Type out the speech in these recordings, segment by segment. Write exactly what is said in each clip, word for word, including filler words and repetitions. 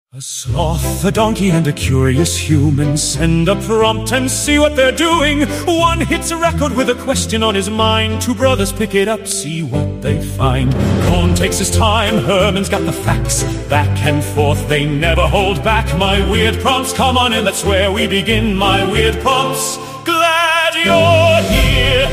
A sloth, a donkey, and a curious human send a prompt and see what they're doing. One hits a record with a question on his mind. Two brothers pick it up, see what they find. Cohn takes his time, Herman's got the facts. Back and forth, they never hold back. My weird prompts, come on in, that's where we begin. My weird prompts, glad you're here.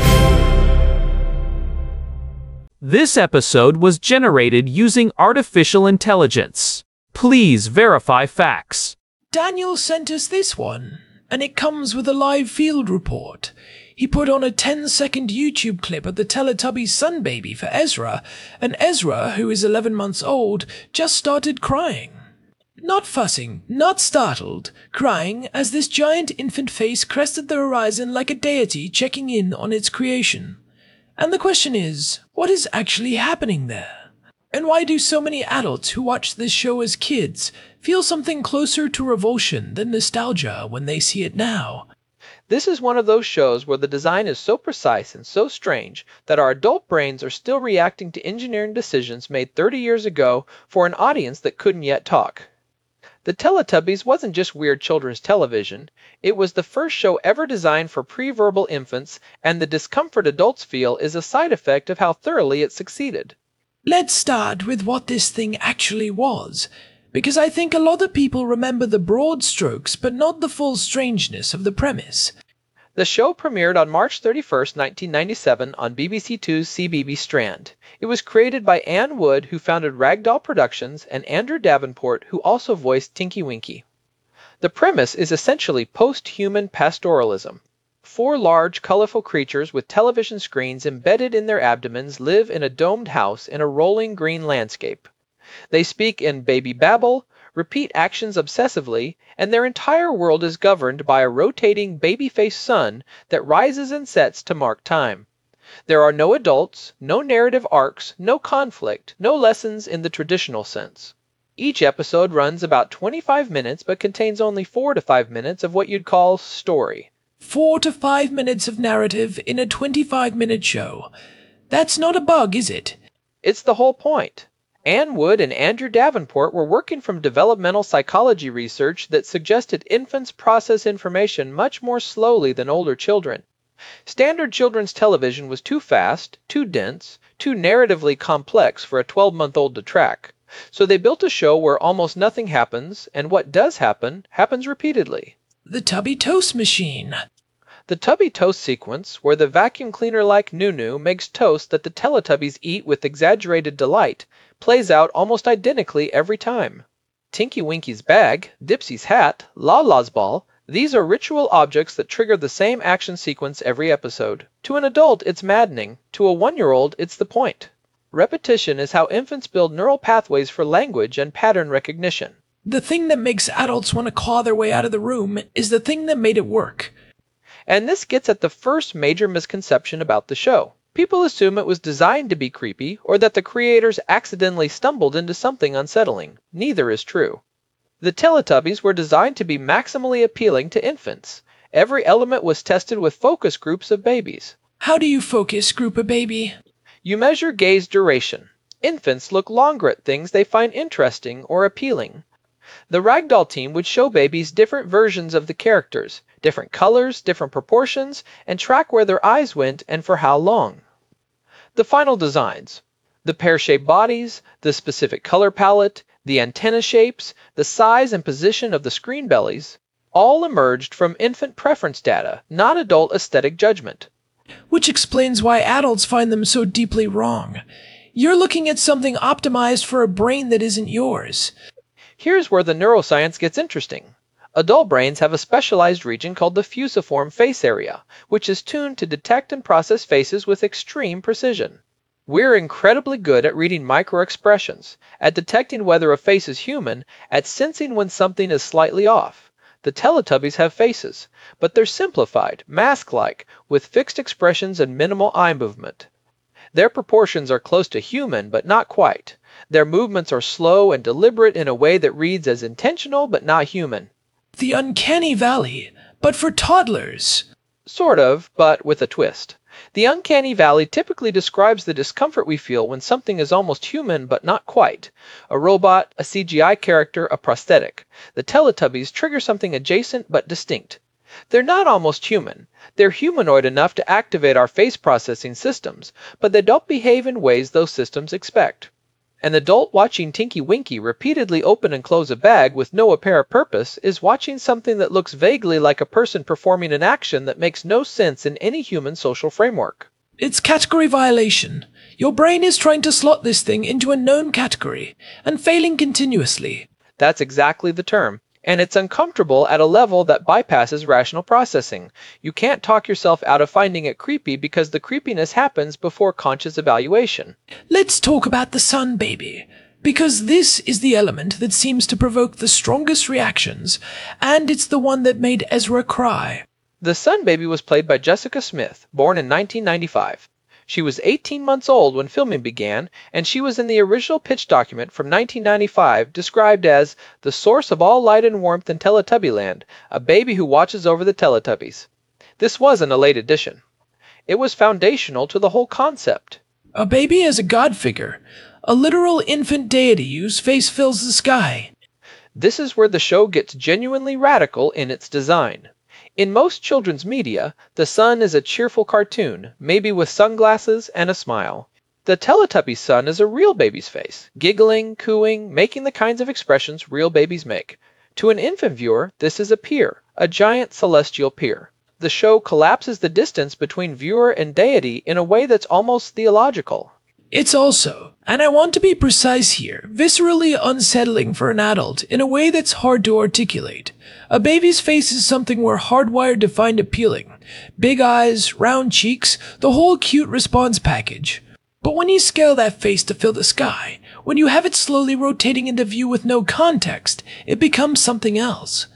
This episode was generated using artificial intelligence. Please verify facts. Daniel sent us this one, and it comes with a live field report. He put on a ten second YouTube clip of the Teletubbies sun baby for Ezra, and Ezra, who is eleven months old, just started crying. Not fussing, not startled, crying as this giant infant face crested the horizon like a deity checking in on its creation. And the question is, what is actually happening there? And why do so many adults who watched this show as kids feel something closer to revulsion than nostalgia when they see it now? This is one of those shows where the design is so precise and so strange that our adult brains are still reacting to engineering decisions made thirty years ago for an audience that couldn't yet talk. The Teletubbies wasn't just weird children's television, it was the first show ever designed for pre-verbal infants, and the discomfort adults feel is a side effect of how thoroughly it succeeded. Let's start with what this thing actually was, because I think a lot of people remember the broad strokes but not the full strangeness of the premise. The show premiered on March thirty-first, nineteen ninety-seven on B B C two's C B B Strand. It was created by Anne Wood, who founded Ragdoll Productions, and Andrew Davenport, who also voiced Tinky Winky. The premise is essentially post-human pastoralism. Four large, colorful creatures with television screens embedded in their abdomens live in a domed house in a rolling green landscape. They speak in baby babble, repeat actions obsessively, and their entire world is governed by a rotating baby-faced sun that rises and sets to mark time. There are no adults, no narrative arcs, no conflict, no lessons in the traditional sense. Each episode runs about twenty-five minutes but contains only four to five minutes of what you'd call story. Four to five minutes of narrative in a twenty-five minute show. That's not a bug, is it? It's the whole point. Anne Wood and Andrew Davenport were working from developmental psychology research that suggested infants process information much more slowly than older children. Standard children's television was too fast, too dense, too narratively complex for a twelve-month-old to track. So they built a show where almost nothing happens, and what does happen, happens repeatedly. The Tubby Toast Machine. The Tubby Toast sequence, where the vacuum cleaner-like Nunu makes toast that the Teletubbies eat with exaggerated delight, plays out almost identically every time. Tinky Winky's bag, Dipsy's hat, Laa-Laa's ball, these are ritual objects that trigger the same action sequence every episode. To an adult, it's maddening. To a one-year-old, it's the point. Repetition is how infants build neural pathways for language and pattern recognition. The thing that makes adults want to claw their way out of the room is the thing that made it work. And this gets at the first major misconception about the show. People assume it was designed to be creepy, or that the creators accidentally stumbled into something unsettling. Neither is true. The Teletubbies were designed to be maximally appealing to infants. Every element was tested with focus groups of babies. How do you focus group a baby? You measure gaze duration. Infants look longer at things they find interesting or appealing. The Ragdoll team would show babies different versions of the characters, different colors, different proportions, and track where their eyes went and for how long. The final designs, the pear-shaped bodies, the specific color palette, the antenna shapes, the size and position of the screen bellies, all emerged from infant preference data, not adult aesthetic judgment. Which explains why adults find them so deeply wrong. You're looking at something optimized for a brain that isn't yours. Here's where the neuroscience gets interesting. Adult brains have a specialized region called the fusiform face area, which is tuned to detect and process faces with extreme precision. We're incredibly good at reading microexpressions, at detecting whether a face is human, at sensing when something is slightly off. The Teletubbies have faces, but they're simplified, mask-like, with fixed expressions and minimal eye movement. Their proportions are close to human, but not quite. Their movements are slow and deliberate in a way that reads as intentional but not human. The uncanny valley, but for toddlers. Sort of, but with a twist. The uncanny valley typically describes the discomfort we feel when something is almost human but not quite. A robot, a C G I character, a prosthetic. The Teletubbies trigger something adjacent but distinct. They're not almost human. They're humanoid enough to activate our face processing systems, but they don't behave in ways those systems expect. An adult watching Tinky Winky repeatedly open and close a bag with no apparent purpose is watching something that looks vaguely like a person performing an action that makes no sense in any human social framework. It's category violation. Your brain is trying to slot this thing into a known category, and failing continuously. That's exactly the term. And it's uncomfortable at a level that bypasses rational processing. You can't talk yourself out of finding it creepy because the creepiness happens before conscious evaluation. Let's talk about the sun baby, because this is the element that seems to provoke the strongest reactions, and it's the one that made Ezra cry. The sun baby was played by Jessica Smith, born in nineteen ninety-five. She was eighteen months old when filming began, and she was in the original pitch document from nineteen ninety-five described as the source of all light and warmth in Teletubbyland, a baby who watches over the Teletubbies. This wasn't a late addition. It was foundational to the whole concept. A baby as a god figure, a literal infant deity whose face fills the sky. This is where the show gets genuinely radical in its design. In most children's media, the sun is a cheerful cartoon, maybe with sunglasses and a smile. The Teletubby sun is a real baby's face, giggling, cooing, making the kinds of expressions real babies make. To an infant viewer, this is a peer, a giant celestial peer. The show collapses the distance between viewer and deity in a way that's almost theological. It's also, and I want to be precise here, viscerally unsettling for an adult in a way that's hard to articulate. A baby's face is something we're hardwired to find appealing. Big eyes, round cheeks, the whole cute response package. But when you scale that face to fill the sky, when you have it slowly rotating into view with no context, it becomes something else.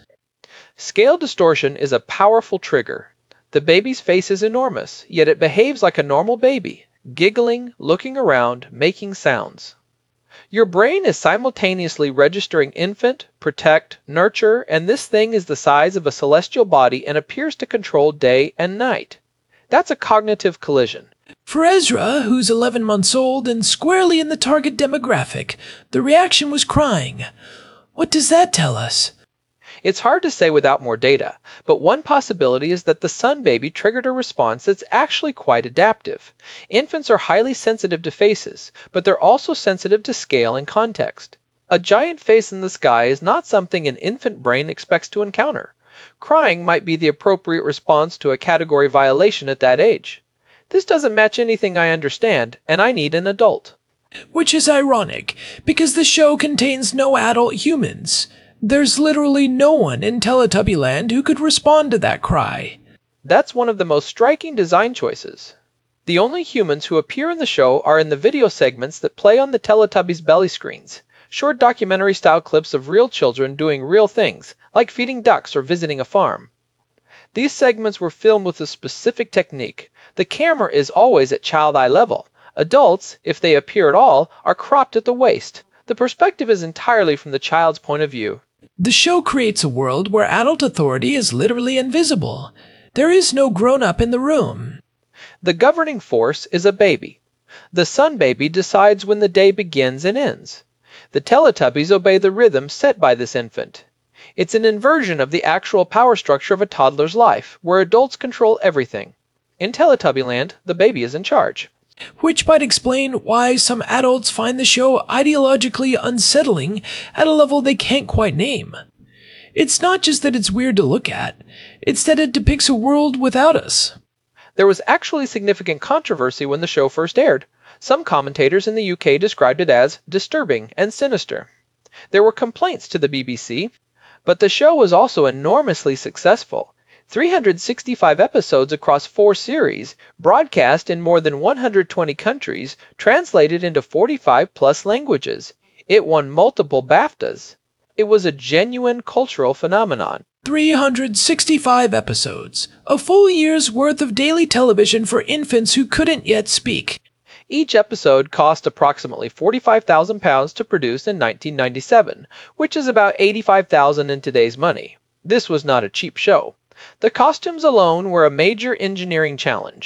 Scale distortion is a powerful trigger. The baby's face is enormous, yet it behaves like a normal baby, giggling, looking around, making sounds. Your brain is simultaneously registering infant, protect, nurture, and this thing is the size of a celestial body and appears to control day and night. That's a cognitive collision. For Ezra, who's eleven months old and squarely in the target demographic, the reaction was crying. What does that tell us? It's hard to say without more data, but one possibility is that the sun baby triggered a response that's actually quite adaptive. Infants are highly sensitive to faces, but they're also sensitive to scale and context. A giant face in the sky is not something an infant brain expects to encounter. Crying might be the appropriate response to a category violation at that age. This doesn't match anything I understand, and I need an adult. Which is ironic, because the show contains no adult humans. There's literally no one in Teletubbyland who could respond to that cry. That's one of the most striking design choices. The only humans who appear in the show are in the video segments that play on the Teletubbies' belly screens, short documentary-style clips of real children doing real things, like feeding ducks or visiting a farm. These segments were filmed with a specific technique. The camera is always at child eye level. Adults, if they appear at all, are cropped at the waist. The perspective is entirely from the child's point of view. The show creates a world where adult authority is literally invisible. There is no grown-up in the room. The governing force is a baby. The sun baby decides when the day begins and ends. The Teletubbies obey the rhythm set by this infant. It's an inversion of the actual power structure of a toddler's life, where adults control everything. In Teletubbyland, the baby is in charge. Which might explain why some adults find the show ideologically unsettling at a level they can't quite name. It's not just that it's weird to look at, it's that it depicts a world without us. There was actually significant controversy when the show first aired. Some commentators in the U K described it as disturbing and sinister. There were complaints to the B B C, but the show was also enormously successful. three hundred sixty-five episodes across four series, broadcast in more than one hundred twenty countries, translated into forty-five plus languages. It won multiple BAFTAs. It was a genuine cultural phenomenon. three hundred sixty-five episodes, a full year's worth of daily television for infants who couldn't yet speak. Each episode cost approximately forty-five thousand pounds to produce in nineteen ninety-seven, which is about eighty-five thousand dollars in today's money. This was not a cheap show. The costumes alone were a major engineering challenge.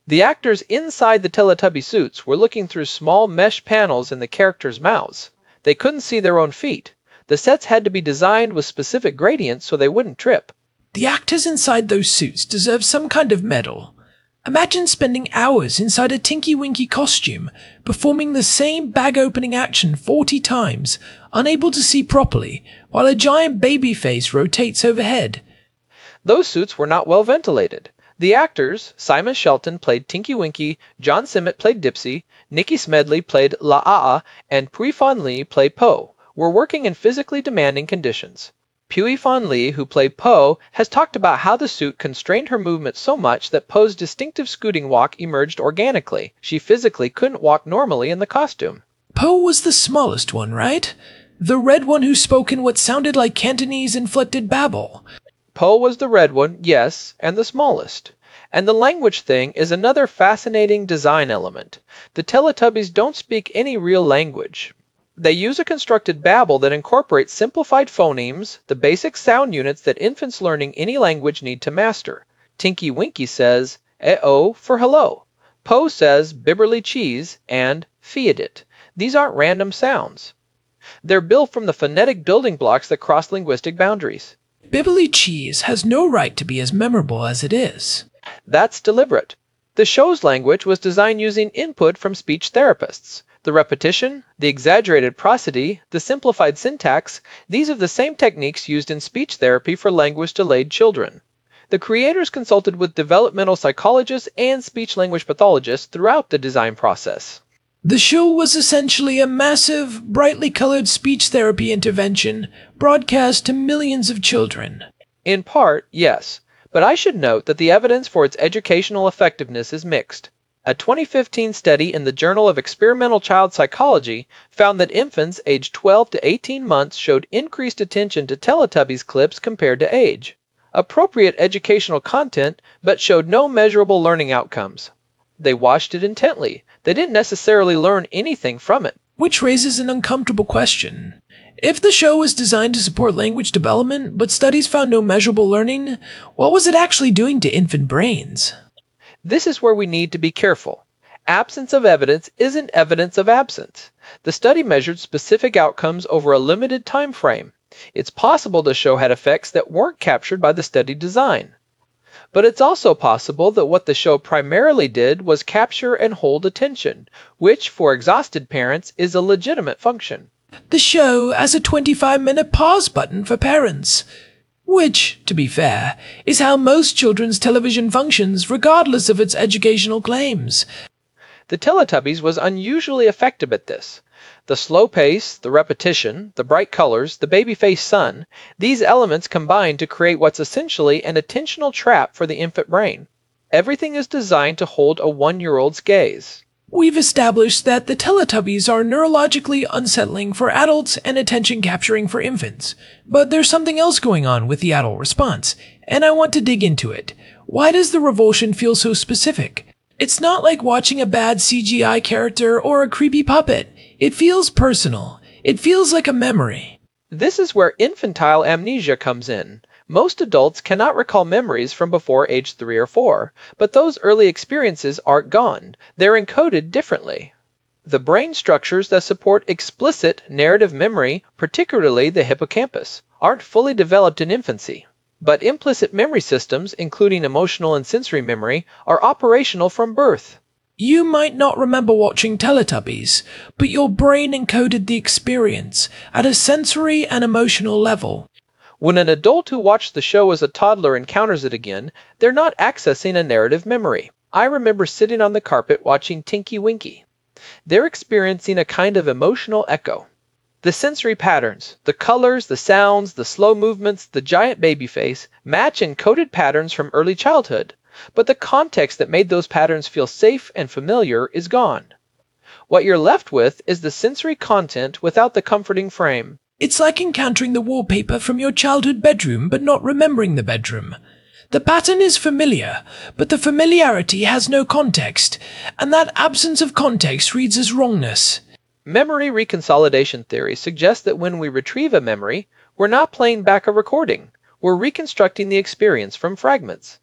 The actors inside the Teletubby suits were looking through small mesh panels in the characters' mouths. They couldn't see their own feet. The sets had to be designed with specific gradients so they wouldn't trip. The actors inside those suits deserve some kind of medal. Imagine spending hours inside a Tinky Winky costume, performing the same bag-opening action forty times, unable to see properly, while a giant baby face rotates overhead. Those suits were not well ventilated. The actors, Simon Shelton played Tinky Winky, John Simmet played Dipsy, Nikki Smedley played Laa, and Pui Fan Lee played Po, were working in physically demanding conditions. Pui Fan Lee, who played Po, has talked about how the suit constrained her movement so much that Po's distinctive scooting walk emerged organically. She physically couldn't walk normally in the costume. Po was the smallest one, right? The red one who spoke in what sounded like Cantonese-inflected babble. Po was the red one, yes, and the smallest. And the language thing is another fascinating design element. The Teletubbies don't speak any real language. They use a constructed babble that incorporates simplified phonemes, the basic sound units that infants learning any language need to master. Tinky Winky says, eh-oh for hello. Po says, bibberly cheese, and fiat. These aren't random sounds. They're built from the phonetic building blocks that cross linguistic boundaries. Bibberly cheese has no right to be as memorable as it is. That's deliberate. The show's language was designed using input from speech therapists. The repetition, the exaggerated prosody, the simplified syntax, these are the same techniques used in speech therapy for language-delayed children. The creators consulted with developmental psychologists and speech-language pathologists throughout the design process. The show was essentially a massive, brightly colored speech therapy intervention broadcast to millions of children. In part, yes, but I should note that the evidence for its educational effectiveness is mixed. A twenty fifteen study in the Journal of Experimental Child Psychology found that infants aged twelve to eighteen months showed increased attention to Teletubbies clips compared to age. Appropriate educational content, but showed no measurable learning outcomes. They watched it intently. They didn't necessarily learn anything from it. Which raises an uncomfortable question. If the show was designed to support language development, but studies found no measurable learning, what was it actually doing to infant brains? This is where we need to be careful. Absence of evidence isn't evidence of absence. The study measured specific outcomes over a limited time frame. It's possible the show had effects that weren't captured by the study design. But it's also possible that what the show primarily did was capture and hold attention, which, for exhausted parents, is a legitimate function. The show has a twenty-five minute pause button for parents. Which, to be fair, is how most children's television functions regardless of its educational claims. The Teletubbies was unusually effective at this. The slow pace, the repetition, the bright colors, the baby-faced sun, these elements combine to create what's essentially an attentional trap for the infant brain. Everything is designed to hold a one-year-old's gaze. We've established that the Teletubbies are neurologically unsettling for adults and attention-capturing for infants. But there's something else going on with the adult response, and I want to dig into it. Why does the revulsion feel so specific? It's not like watching a bad C G I character or a creepy puppet. It feels personal. It feels like a memory. This is where infantile amnesia comes in. Most adults cannot recall memories from before age three or four, but those early experiences aren't gone. They're encoded differently. The brain structures that support explicit narrative memory, particularly the hippocampus, aren't fully developed in infancy. But implicit memory systems, including emotional and sensory memory, are operational from birth. You might not remember watching Teletubbies, but your brain encoded the experience at a sensory and emotional level. When an adult who watched the show as a toddler encounters it again, they're not accessing a narrative memory. I remember sitting on the carpet watching Tinky Winky. They're experiencing a kind of emotional echo. The sensory patterns, the colors, the sounds, the slow movements, the giant baby face, match encoded patterns from early childhood, but the context that made those patterns feel safe and familiar is gone. What you're left with is the sensory content without the comforting frame. It's like encountering the wallpaper from your childhood bedroom but not remembering the bedroom. The pattern is familiar, but the familiarity has no context, and that absence of context reads as wrongness. Memory reconsolidation theory suggests that when we retrieve a memory, we're not playing back a recording. We're reconstructing the experience from fragments.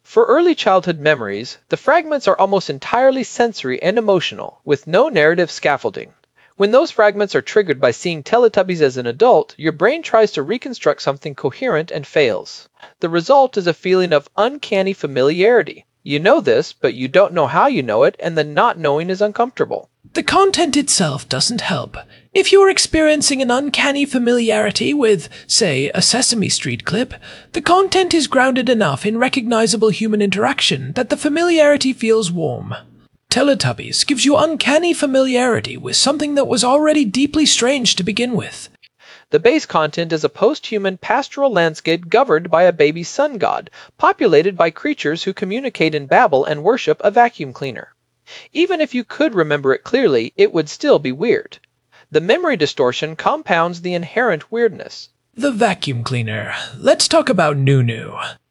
For early childhood memories, the fragments are almost entirely sensory and emotional, with no narrative scaffolding. When those fragments are triggered by seeing Teletubbies as an adult, your brain tries to reconstruct something coherent and fails. The result is a feeling of uncanny familiarity. You know this, but you don't know how you know it, and the not knowing is uncomfortable. The content itself doesn't help. If you're experiencing an uncanny familiarity with, say, a Sesame Street clip, the content is grounded enough in recognizable human interaction that the familiarity feels warm. Teletubbies gives you uncanny familiarity with something that was already deeply strange to begin with. The base content is a post-human pastoral landscape governed by a baby sun god, populated by creatures who communicate in babble and worship a vacuum cleaner. Even if you could remember it clearly, it would still be weird. The memory distortion compounds the inherent weirdness. The vacuum cleaner. Let's talk about Nunu.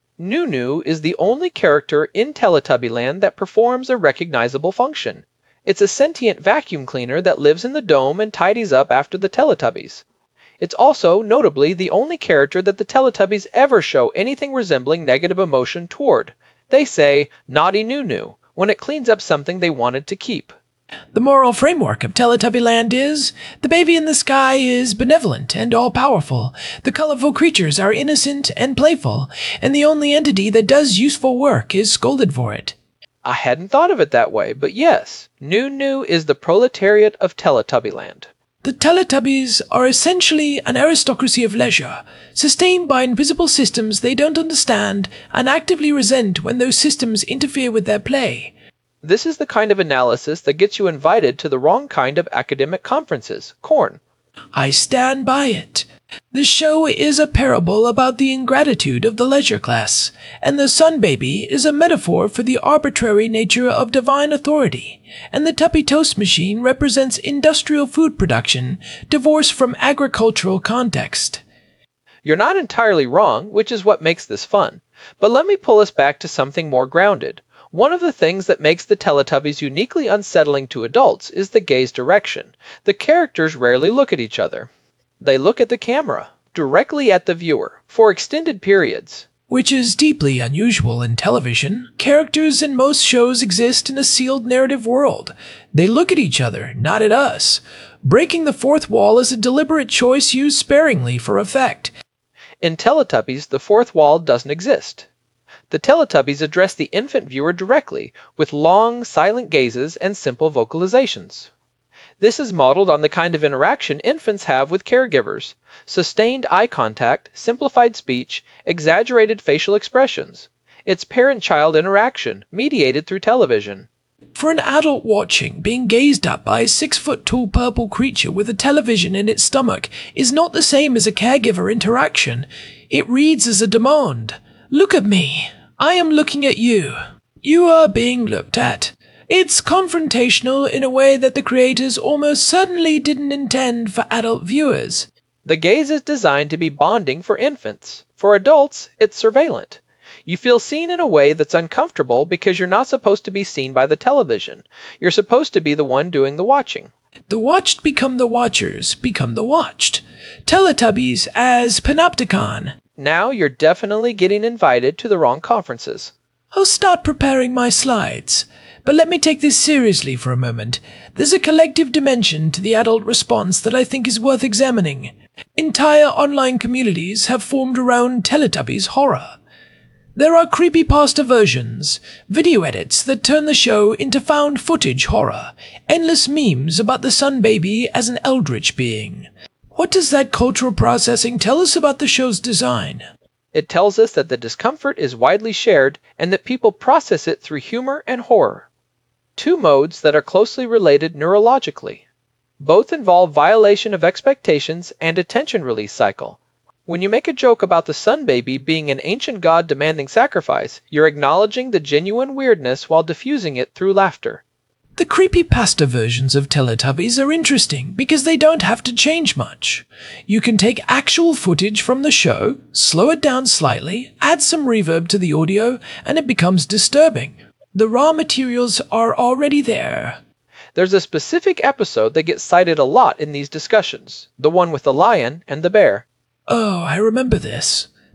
Nunu is the only character in Teletubbyland that performs a recognizable function. It's a sentient vacuum cleaner that lives in the dome and tidies up after the Teletubbies. It's also, notably, the only character that the Teletubbies ever show anything resembling negative emotion toward. They say, "Naughty Nunu," when it cleans up something they wanted to keep. The moral framework of Teletubbyland is, the baby in the sky is benevolent and all-powerful, the colorful creatures are innocent and playful, and the only entity that does useful work is scolded for it. I hadn't thought of it that way, but yes, Nunu is the proletariat of Teletubbyland. The Teletubbies are essentially an aristocracy of leisure, sustained by invisible systems they don't understand and actively resent when those systems interfere with their play. This is the kind of analysis that gets you invited to the wrong kind of academic conferences, Corn. I stand by it. The show is a parable about the ingratitude of the leisure class, and the Sun Baby is a metaphor for the arbitrary nature of divine authority, and the Tuppy Toast Machine represents industrial food production, divorced from agricultural context. You're not entirely wrong, which is what makes this fun. But let me pull us back to something more grounded. One of the things that makes the Teletubbies uniquely unsettling to adults is the gaze direction. The characters rarely look at each other. They look at the camera, directly at the viewer, for extended periods. Which is deeply unusual in television. Characters in most shows exist in a sealed narrative world. They look at each other, not at us. Breaking the fourth wall is a deliberate choice used sparingly for effect. In Teletubbies, the fourth wall doesn't exist. The Teletubbies address the infant viewer directly, with long, silent gazes and simple vocalizations. This is modeled on the kind of interaction infants have with caregivers: sustained eye contact, simplified speech, exaggerated facial expressions. It's parent-child interaction, mediated through television. For an adult watching, being gazed at by a six-foot-tall purple creature with a television in its stomach is not the same as a caregiver interaction. It reads as a demand. Look at me. I am looking at you. You are being looked at. It's confrontational in a way that the creators almost certainly didn't intend for adult viewers. The gaze is designed to be bonding for infants. For adults, it's surveillant. You feel seen in a way that's uncomfortable because you're not supposed to be seen by the television. You're supposed to be the one doing the watching. The watched become the watchers, become the watched. Teletubbies as Panopticon. Now you're definitely getting invited to the wrong conferences. I'll start preparing my slides. But let me take this seriously for a moment. There's a collective dimension to the adult response that I think is worth examining. Entire online communities have formed around Teletubbies horror. There are creepypasta versions, video edits that turn the show into found footage horror, endless memes about the Sun Baby as an eldritch being. What does that cultural processing tell us about the show's design? It tells us that the discomfort is widely shared and that people process it through humor and horror. Two modes that are closely related neurologically. Both involve violation of expectations and attention release cycle. When you make a joke about the Sun Baby being an ancient god demanding sacrifice, you're acknowledging the genuine weirdness while diffusing it through laughter. The creepypasta versions of Teletubbies are interesting because they don't have to change much. You can take actual footage from the show, slow it down slightly, add some reverb to the audio, and it becomes disturbing. The raw materials are already there. There's a specific episode that gets cited a lot in these discussions, the one with the lion and the bear. Oh, I remember this.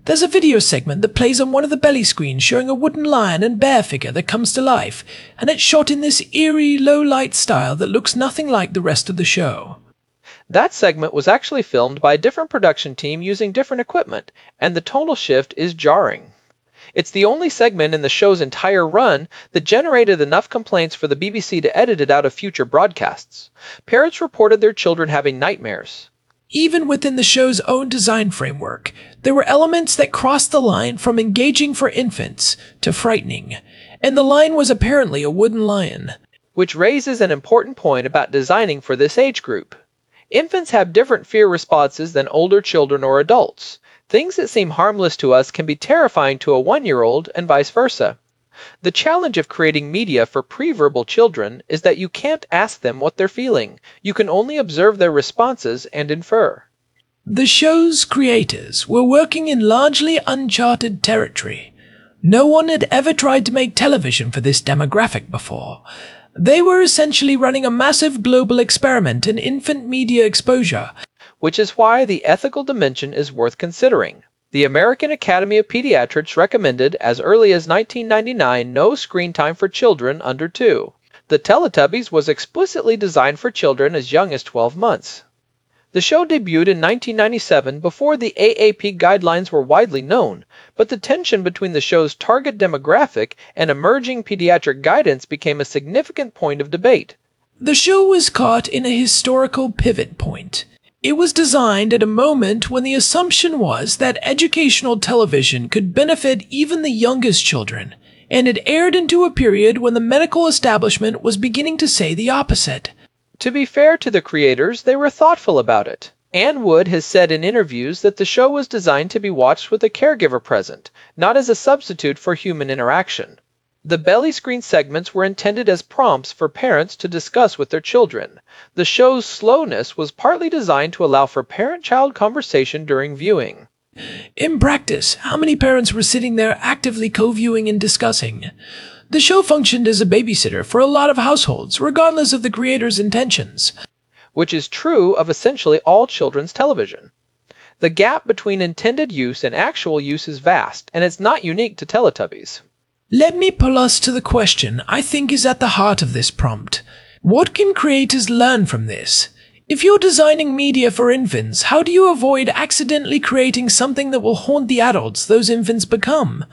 There's a video segment that plays on one of the belly screens showing a wooden lion and bear figure that comes to life, and it's shot in this eerie, low-light style that looks nothing like the rest of the show. That segment was actually filmed by a different production team using different equipment, and the tonal shift is jarring. It's the only segment in the show's entire run that generated enough complaints for the B B C to edit it out of future broadcasts. Parents reported their children having nightmares. Even within the show's own design framework, there were elements that crossed the line from engaging for infants to frightening, and the lion was apparently a wooden lion. Which raises an important point about designing for this age group. Infants have different fear responses than older children or adults. Things that seem harmless to us can be terrifying to a one-year-old and vice versa. The challenge of creating media for pre-verbal children is that you can't ask them what they're feeling. You can only observe their responses and infer. The show's creators were working in largely uncharted territory. No one had ever tried to make television for this demographic before. They were essentially running a massive global experiment in infant media exposure, which is why the ethical dimension is worth considering. The American Academy of Pediatrics recommended as early as nineteen ninety-nine no screen time for children under two. The Teletubbies was explicitly designed for children as young as twelve months. The show debuted in nineteen ninety-seven before the A A P guidelines were widely known, but the tension between the show's target demographic and emerging pediatric guidance became a significant point of debate. The show was caught in a historical pivot point. It was designed at a moment when the assumption was that educational television could benefit even the youngest children, and it aired into a period when the medical establishment was beginning to say the opposite. To be fair to the creators, they were thoughtful about it. Ann Wood has said in interviews that the show was designed to be watched with a caregiver present, not as a substitute for human interaction. The belly screen segments were intended as prompts for parents to discuss with their children. The show's slowness was partly designed to allow for parent-child conversation during viewing. In practice, how many parents were sitting there actively co-viewing and discussing? The show functioned as a babysitter for a lot of households, regardless of the creator's intentions. Which is true of essentially all children's television. The gap between intended use and actual use is vast, and it's not unique to Teletubbies. Let me pull us to the question I think is at the heart of this prompt. What can creators learn from this? If you're designing media for infants, how do you avoid accidentally creating something that will haunt the adults those infants become?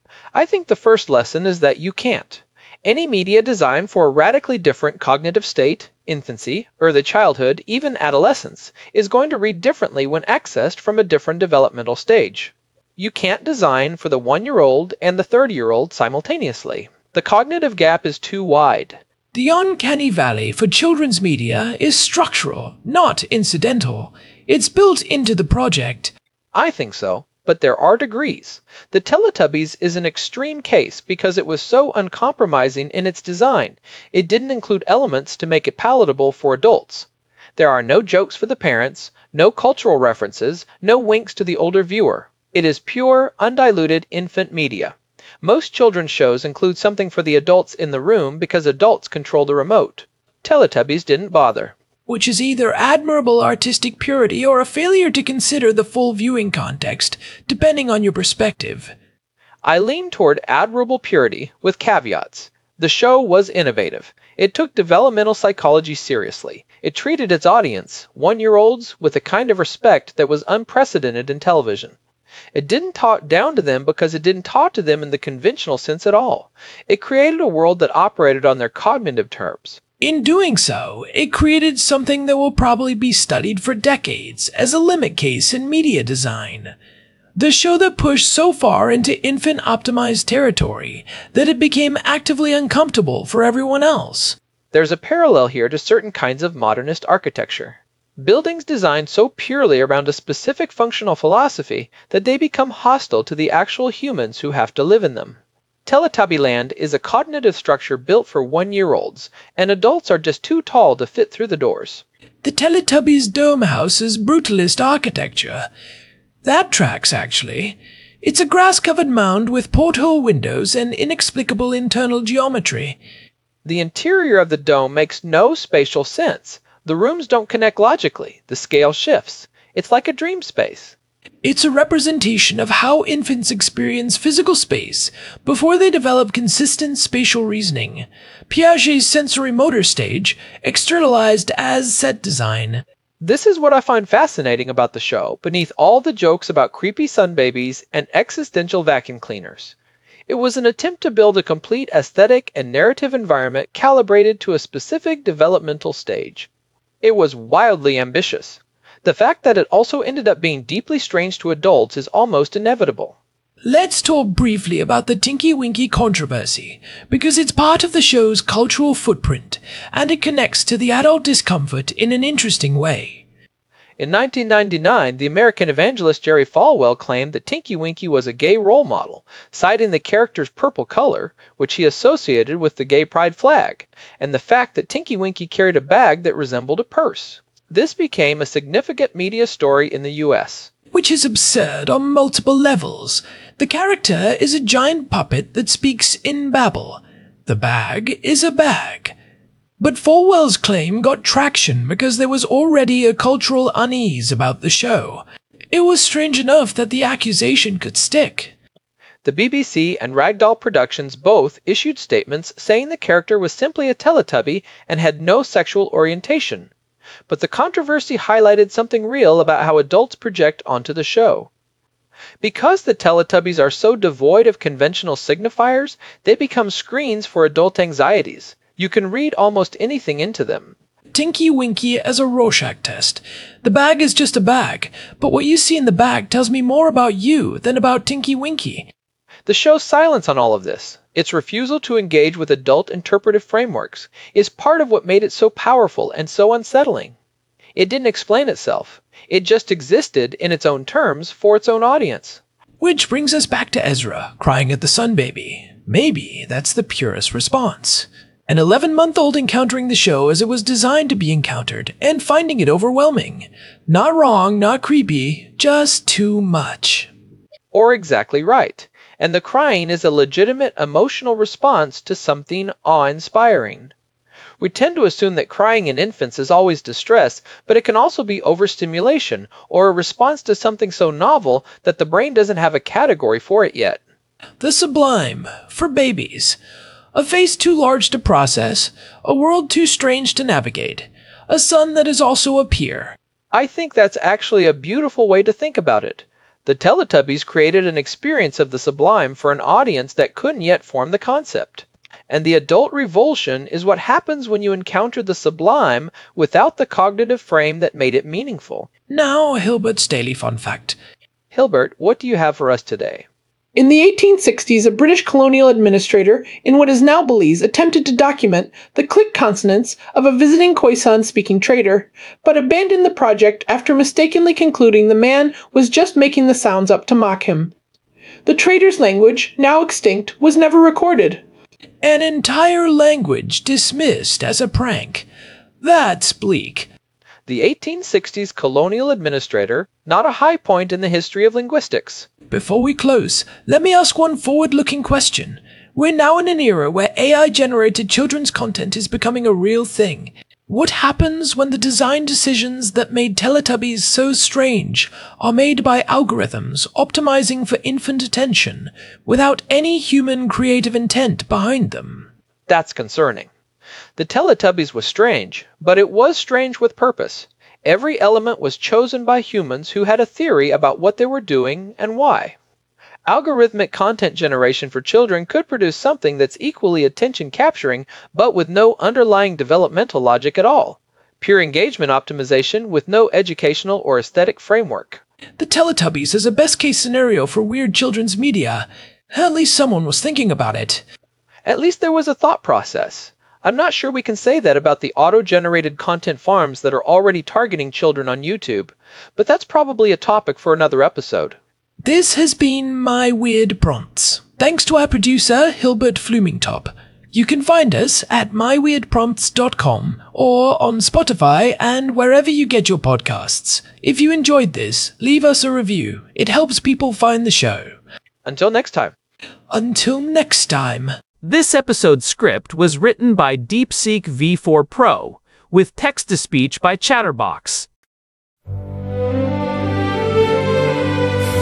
I think the first lesson is that you can't. Any media designed for a radically different cognitive state, infancy, early childhood, even adolescence, is going to read differently when accessed from a different developmental stage. You can't design for the one-year-old and the thirty-year-old simultaneously. The cognitive gap is too wide. The uncanny valley for children's media is structural, not incidental. It's built into the project. I think so, but there are degrees. The Teletubbies is an extreme case because it was so uncompromising in its design. It didn't include elements to make it palatable for adults. There are no jokes for the parents, no cultural references, no winks to the older viewer. It is pure, undiluted infant media. Most children's shows include something for the adults in the room because adults control the remote. Teletubbies didn't bother. Which is either admirable artistic purity or a failure to consider the full viewing context, depending on your perspective. I lean toward admirable purity, with caveats. The show was innovative. It took developmental psychology seriously. It treated its audience, one-year-olds, with a kind of respect that was unprecedented in television. It didn't talk down to them because it didn't talk to them in the conventional sense at all. It created a world that operated on their cognitive terms. In doing so, it created something that will probably be studied for decades as a limit case in media design. The show that pushed so far into infant-optimized territory that it became actively uncomfortable for everyone else. There's a parallel here to certain kinds of modernist architecture. Buildings designed so purely around a specific functional philosophy that they become hostile to the actual humans who have to live in them. Teletubbyland is a cognitive structure built for one-year-olds, and adults are just too tall to fit through the doors. The Teletubbies' dome house is brutalist architecture. That tracks, actually. It's a grass-covered mound with porthole windows and inexplicable internal geometry. The interior of the dome makes no spatial sense. The rooms don't connect logically. The scale shifts. It's like a dream space. It's a representation of how infants experience physical space before they develop consistent spatial reasoning. Piaget's sensory motor stage, externalized as set design. This is what I find fascinating about the show, beneath all the jokes about creepy sun babies and existential vacuum cleaners. It was an attempt to build a complete aesthetic and narrative environment calibrated to a specific developmental stage. It was wildly ambitious. The fact that it also ended up being deeply strange to adults is almost inevitable. Let's talk briefly about the Tinky Winky controversy, because it's part of the show's cultural footprint, and it connects to the adult discomfort in an interesting way. In nineteen ninety-nine, the American evangelist Jerry Falwell claimed that Tinky Winky was a gay role model, citing the character's purple color, which he associated with the gay pride flag, and the fact that Tinky Winky carried a bag that resembled a purse. This became a significant media story in the U S Which is absurd on multiple levels. The character is a giant puppet that speaks in babble. The bag is a bag. But Falwell's claim got traction because there was already a cultural unease about the show. It was strange enough that the accusation could stick. The B B C and Ragdoll Productions both issued statements saying the character was simply a Teletubby and had no sexual orientation. But the controversy highlighted something real about how adults project onto the show. Because the Teletubbies are so devoid of conventional signifiers, they become screens for adult anxieties. You can read almost anything into them. Tinky Winky as a Rorschach test. The bag is just a bag, but what you see in the bag tells me more about you than about Tinky Winky. The show's silence on all of this, its refusal to engage with adult interpretive frameworks, is part of what made it so powerful and so unsettling. It didn't explain itself. It just existed in its own terms for its own audience. Which brings us back to Ezra, crying at the sun baby. Maybe that's the purest response. An eleven-month-old encountering the show as it was designed to be encountered, and finding it overwhelming. Not wrong, not creepy, just too much. Or exactly right. And the crying is a legitimate emotional response to something awe-inspiring. We tend to assume that crying in infants is always distress, but it can also be overstimulation, or a response to something so novel that the brain doesn't have a category for it yet. The sublime, for babies. A face too large to process, a world too strange to navigate, a son that is also a peer. I think that's actually a beautiful way to think about it. The Teletubbies created an experience of the sublime for an audience that couldn't yet form the concept. And the adult revulsion is what happens when you encounter the sublime without the cognitive frame that made it meaningful. Now, Hilbert's Daily Fun Fact. Hilbert, what do you have for us today? In the eighteen sixties, a British colonial administrator in what is now Belize attempted to document the click consonants of a visiting Khoisan-speaking trader, but abandoned the project after mistakenly concluding the man was just making the sounds up to mock him. The trader's language, now extinct, was never recorded. An entire language dismissed as a prank. That's bleak. The eighteen sixties colonial administrator, not a high point in the history of linguistics. Before we close, let me ask one forward-looking question. We're now in an era where A I-generated children's content is becoming a real thing. What happens when the design decisions that made Teletubbies so strange are made by algorithms optimizing for infant attention without any human creative intent behind them? That's concerning. The Teletubbies was strange, but it was strange with purpose. Every element was chosen by humans who had a theory about what they were doing and why. Algorithmic content generation for children could produce something that's equally attention-capturing, but with no underlying developmental logic at all. Pure engagement optimization with no educational or aesthetic framework. The Teletubbies is a best-case scenario for weird children's media. At least someone was thinking about it. At least there was a thought process. I'm not sure we can say that about the auto-generated content farms that are already targeting children on YouTube, but that's probably a topic for another episode. This has been My Weird Prompts. Thanks to our producer, Hilbert Flumingtop. You can find us at my weird prompts dot com or on Spotify and wherever you get your podcasts. If you enjoyed this, leave us a review. It helps people find the show. Until next time. Until next time. This episode's script was written by DeepSeek V four Pro, with text-to-speech by Chatterbox.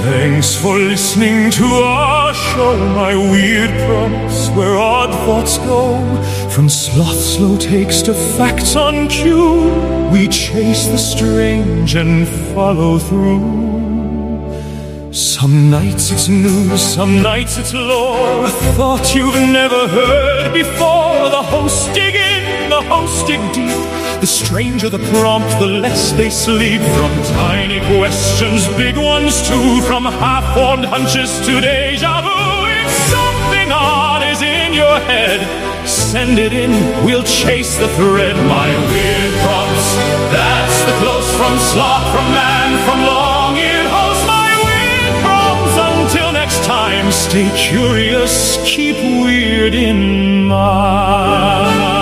Thanks for listening to our show, my weird prompts, where odd thoughts go. From sloth slow takes to facts on cue, we chase the strange and follow through. Some nights it's news, some nights it's lore, a thought you've never heard before. The hosts dig in, the hosts dig deep. The stranger the prompt, the less they sleep. From tiny questions, big ones too. From half-formed hunches to deja vu. If something odd is in your head, send it in, we'll chase the thread. My weird prompts, that's the close from sloth, from man, from long-eared host. My weird prompts, until next time, stay curious, keep weird in mind.